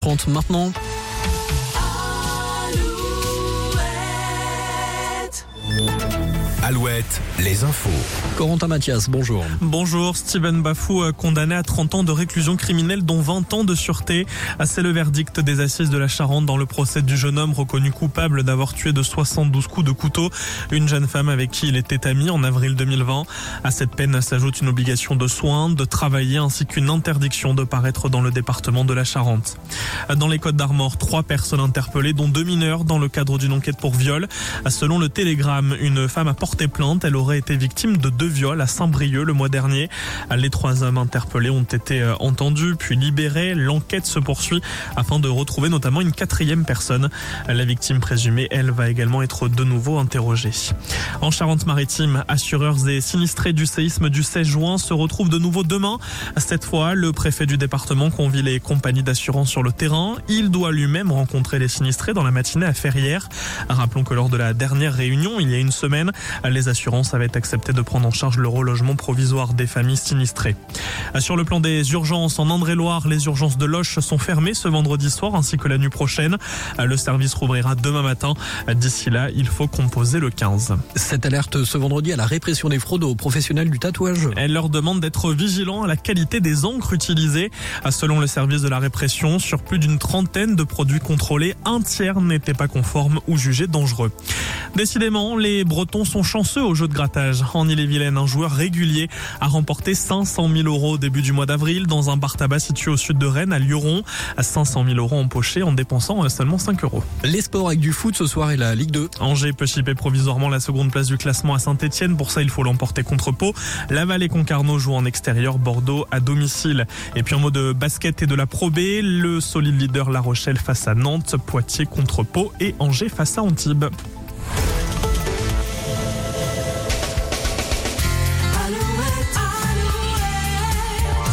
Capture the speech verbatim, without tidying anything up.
trente maintenant. Alouette, les infos. Corentin Mathias, bonjour. Bonjour, Steven Bafou condamné à trente ans de réclusion criminelle dont vingt ans de sûreté. C'est le verdict des assises de la Charente dans le procès du jeune homme reconnu coupable d'avoir tué de soixante-douze coups de couteau une jeune femme avec qui il était ami en avril deux mille vingt. À cette peine s'ajoute une obligation de soins, de travailler ainsi qu'une interdiction de paraître dans le département de la Charente. Dans les Côtes d'Armor, trois personnes interpellées dont deux mineurs dans le cadre d'une enquête pour viol. Selon le Télégramme, une femme a porté plainte. Elle aurait été victime de deux viols à Saint-Brieuc le mois dernier. Les trois hommes interpellés ont été entendus puis libérés. L'enquête se poursuit afin de retrouver notamment une quatrième personne. La victime présumée, elle, va également être de nouveau interrogée. En Charente-Maritime, assureurs et sinistrés du séisme du seize juin se retrouvent de nouveau demain. Cette fois, le préfet du département convie les compagnies d'assurance sur le terrain. Il doit lui-même rencontrer les sinistrés dans la matinée à Ferrières. Rappelons que lors de la dernière réunion, il y a une semaine, les assurances avaient accepté de prendre en charge le relogement provisoire des familles sinistrées. Sur le plan des urgences, en Indre-et-Loire, les urgences de Loches sont fermées ce vendredi soir ainsi que la nuit prochaine. Le service rouvrira demain matin. D'ici là, il faut composer le quinze. Cette alerte ce vendredi à la répression des fraudes aux professionnels du tatouage. Elle leur demande d'être vigilants à la qualité des encres utilisées. Selon le service de la répression, sur plus d'une trentaine de produits contrôlés, un tiers n'était pas conforme ou jugé dangereux. Décidément, les Bretons sont chanceux au jeu de grattage. En Ille-et-Vilaine, un joueur régulier a remporté cinq cent mille euros au début du mois d'avril dans un bar tabac situé au sud de Rennes, à Lioron. cinq cent mille euros empochés en dépensant seulement cinq euros. Les sports avec du foot ce soir et la Ligue deux. Angers peut chipper provisoirement la seconde place du classement à Saint-Etienne. Pour ça, il faut l'emporter contre Pau. Laval et Concarneau jouent en extérieur, Bordeaux à domicile. Et puis en mode basket et de la Pro B, le solide leader La Rochelle face à Nantes, Poitiers contre Pau et Angers face à Antibes.